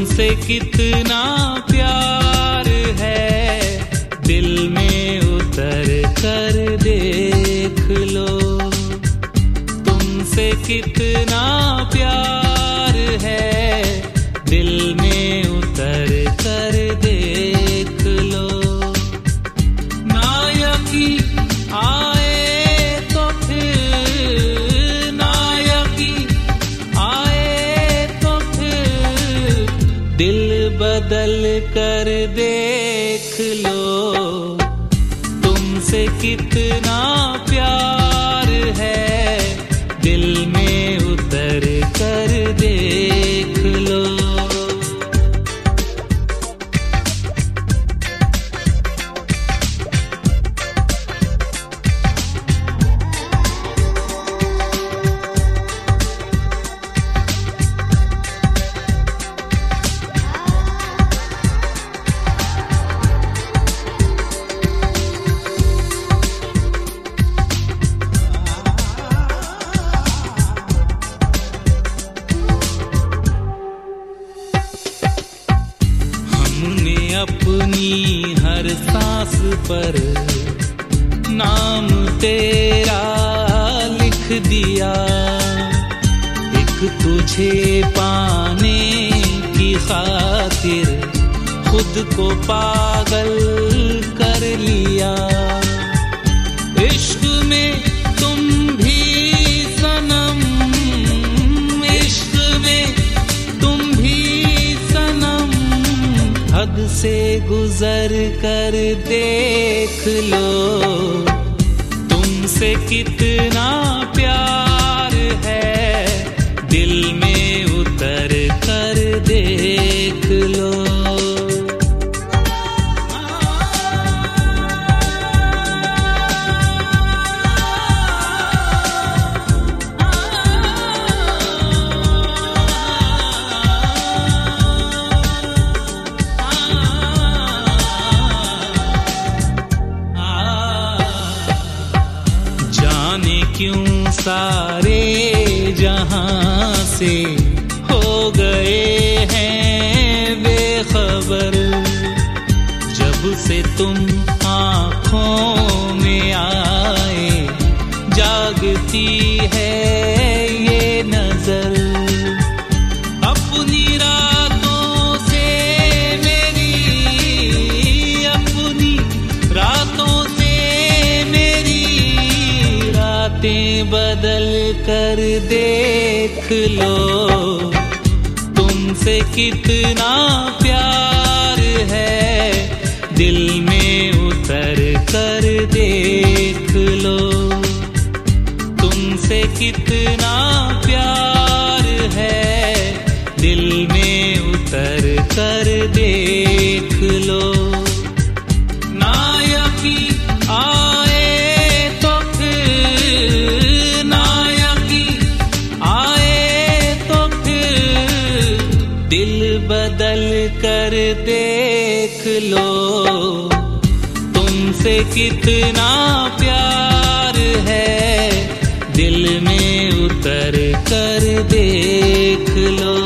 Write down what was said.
तुमसे कितना प्यार है, दिल में उतर कर देख लो। तुमसे कितना प्यार है, दिल में उतर कर देख लो। ना यकीन आए तो फिर, ना यकीन आए तो फिर, दिल बदल कर देख लो। तुमसे कितना प्यार है, दिल में उतर कर देख लो। अपनी हर सांस पर नाम तेरा लिख दिया। एक तुझे पाने की खातिर खुद को पागल कर लिया। इश्क में तुम भी सनम, इश्क में तुम भी सनम, हद से गुजर कर देख लो। तुमसे कितना प्यार है, दिल में उतर कर देख लो। क्यों सारे जहां से हो गए हैं बेखबर, जब से तुम आँखों में आए जागती है ये नजर। अपनी रातों से मेरी, अपनी रातों से मेरी रातें बदल कर देख लो। तुमसे कितना प्यार है, दिल में उतर कर देख लो। तुमसे कितना प्यार है, दिल में उतर कर देख लो। ना यकीन आए तो फिर, ना यकीन आए तो फिर, दिल बदल कर देख लो। तुमसे कितना प्यार है, दिल में उतर कर देख लो।